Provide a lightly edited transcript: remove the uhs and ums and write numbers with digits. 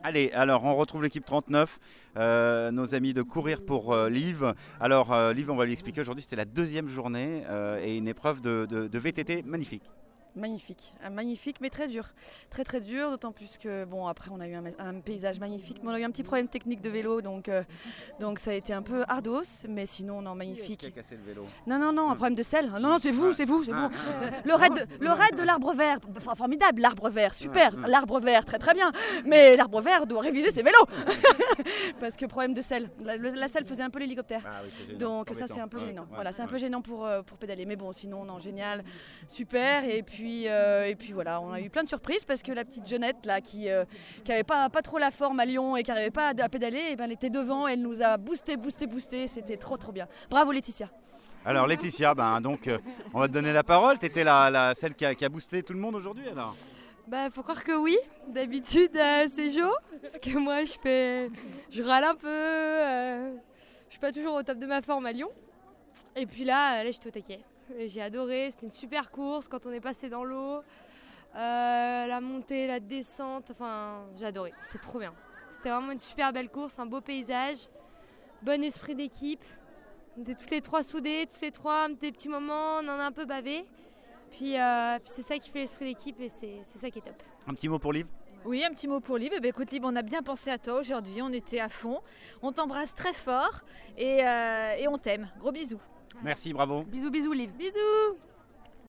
Allez, alors on retrouve l'équipe 39, nos amis de Courir pour Liv. Alors Liv, on va lui expliquer aujourd'hui, c'était la deuxième journée et une épreuve de VTT magnifique. Magnifique, magnifique mais très dur. Très très dur, d'autant plus que bon après on a eu un paysage magnifique, mais on a eu un petit problème technique de vélo donc ça a été un peu ardos, mais sinon non magnifique. Qui a cassé le vélo? Non, un problème de sel. Non, c'est vous. Le raid de l'arbre vert, formidable, l'arbre vert, super, l'arbre vert, très très bien. Mais l'arbre vert doit réviser ses vélos parce que problème de sel. La selle faisait un peu l'hélicoptère. Donc ça c'est un peu gênant. Voilà, c'est un peu gênant pour pédaler, mais bon sinon non génial, super et puis voilà, on a eu plein de surprises parce que la petite Jeannette là qui avait pas trop la forme à Lyon et qui n'arrivait pas à pédaler, et ben, elle était devant, elle nous a boosté, c'était trop bien. Bravo Laetitia. Alors Laetitia, on va te donner la parole, tu étais celle qui a boosté tout le monde aujourd'hui alors. Faut croire que oui, d'habitude c'est chaud, parce que moi je râle un peu, je suis pas toujours au top de ma forme à Lyon, et puis là j'étais au taquet. J'ai adoré, c'était une super course quand on est passé dans l'eau, la montée, la descente, enfin j'ai adoré, c'était trop bien. C'était vraiment une super belle course, un beau paysage, bon esprit d'équipe, on était toutes les trois soudées, toutes les trois, des petits moments, on en a un peu bavé, puis c'est ça qui fait l'esprit d'équipe et c'est ça qui est top. Un petit mot pour Liv? Oui, un petit mot pour Liv. Écoute Liv, on a bien pensé à toi aujourd'hui, on était à fond, on t'embrasse très fort et on t'aime. Gros bisous. Merci, bravo. Bisous Liv. Bisous.